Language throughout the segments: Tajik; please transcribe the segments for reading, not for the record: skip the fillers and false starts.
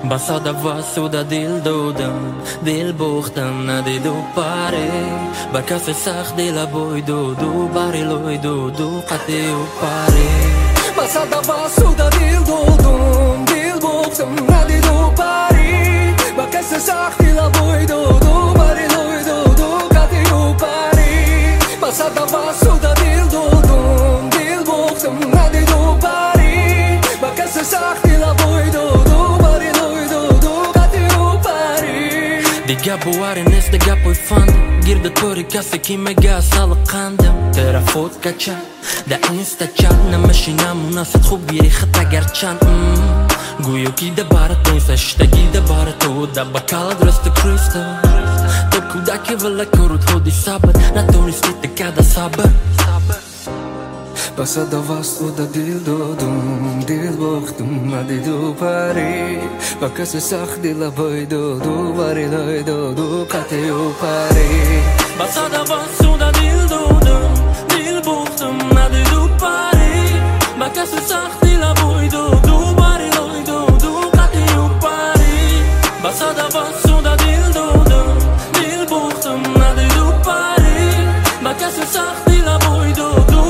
Basada vasuda dil dodam, dil bochtam na de do pare. Barkas sach de la boy do bari loy do qate o pare. Basada vasuda dil dodam, dil bochtam na de do pare. Barkas sach de la boy do bari loy do qate o pare. Basada vasuda dil dodam, dil bochtam na de do pare. Barkas sach de la boy do Die gapo arenes, de gapo I fand Girde tori kase ki me gas alle qandem Tera fot kacha Da insta chat Na mashina munasat khub birikhta garchan Guyo ki da barat insa Shtagi da barat o Da bakala drasta krista Top kudaki vela kurut hodi sabat Na tonisti te kada sabat Basada vasuda dil dodum, dil bochtum na de do pare. Bakas sach de la boy do bari loy do qate o pare. Basada vasuda dil dodum, dil bochtum na de do pare. Bakas sach de la boy do bari loy do qate o pare. Basada vasuda dil dodum, dil bochtum na de do pare. Bakas sach de la boy do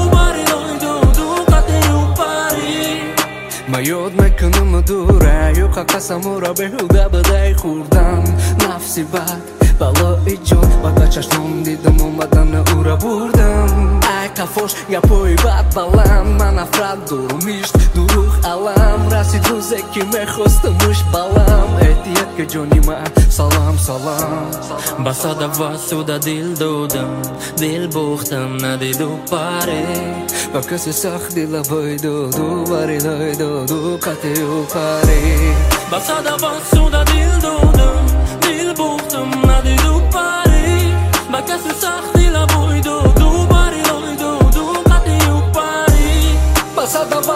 Mayod mekunum dura yuqa qasamura behuda baday khurdam nafsi bad balo ijon bada chashnom didam omadan ura burdam ay qafosh yapoy bad balam man afrad durmisht duruh alam rasid ruze ki mekhostmush balam etiyat ke jonima salam Basada vasuda dil dodam dil bochtam na de do pare. Bakas sach de la boy do bari loy do qate o pare. Basada vasuda dil dodam dil bochtam na de do pare. Bakas sach de la boy do bari loy do qate o pare. Basada